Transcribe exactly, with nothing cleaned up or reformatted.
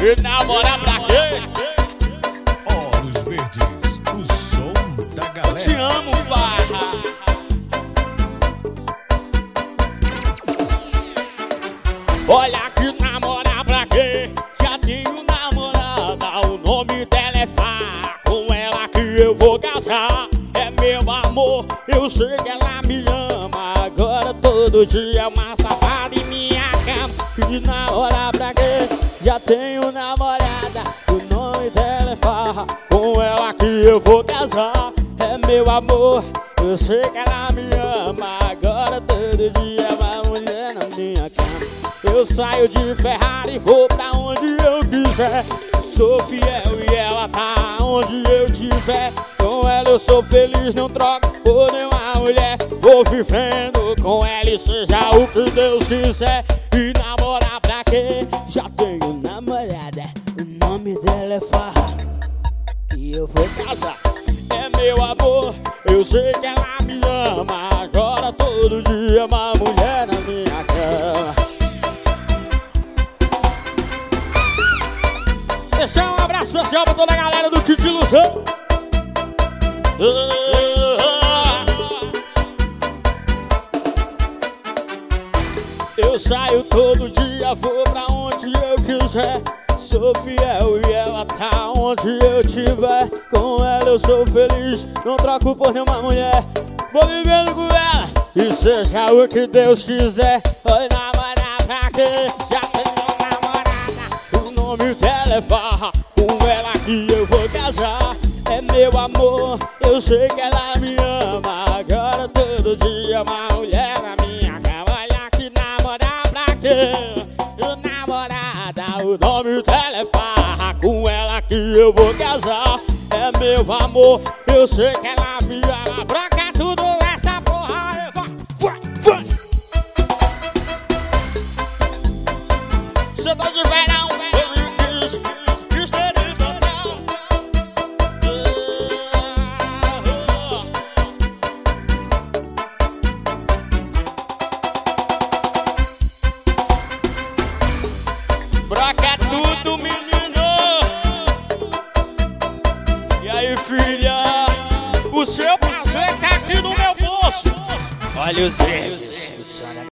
E namorar pra quê? Olhos Verdes, o som da galera. Eu te amo, farra. Olha que namorar pra quê? Já tenho namorada, o nome dela é Farra. Com ela que eu vou casar. É meu amor, eu sei que ela me ama. Agora todo dia é uma safada em minha cama. Que namorar pra quê? Já tenho namorada, o nome dela é Farra. Com ela que eu vou casar. É meu amor, eu sei que ela me ama. Agora todo dia é uma mulher na minha cama. Eu saio de Ferrari e vou pra onde eu quiser. Sou fiel e ela tá onde eu tiver. Com ela eu sou feliz, não troco por nenhuma mulher. Vou vivendo com ela e seja o que Deus quiser. E namorar pra quê? Já tenho namorada, o nome dela é Farra. E eu vou casar. É meu amor, eu sei que ela me ama. Agora todo dia é uma mulher na minha cama. Deixar um abraço especial pra toda a galera do Titi Ilusão. Eu saio todo dia, vou pra onde eu quiser. Sou fiel e ela tá onde eu tiver. Com ela eu sou feliz, não troco por nenhuma mulher. Vou vivendo com ela e seja o que Deus quiser. Oi, namorar pra quê? Já tenho namorada, o nome dela é Farra. Com ela que eu vou casar. É meu amor, eu sei que ela me ama. Agora todo dia uma mulher na minha cama. Olha que namorar pra quê? Namorada, o nome dela é Farra. Com ela que eu vou casar. É meu amor, eu sei que ela me ama. Broca tudo essa porra. Vai, vai. Cê tá de verão, broca tudo, menino. E aí, filha? O seu prazer tá aqui no meu bolso. Olha os verdes.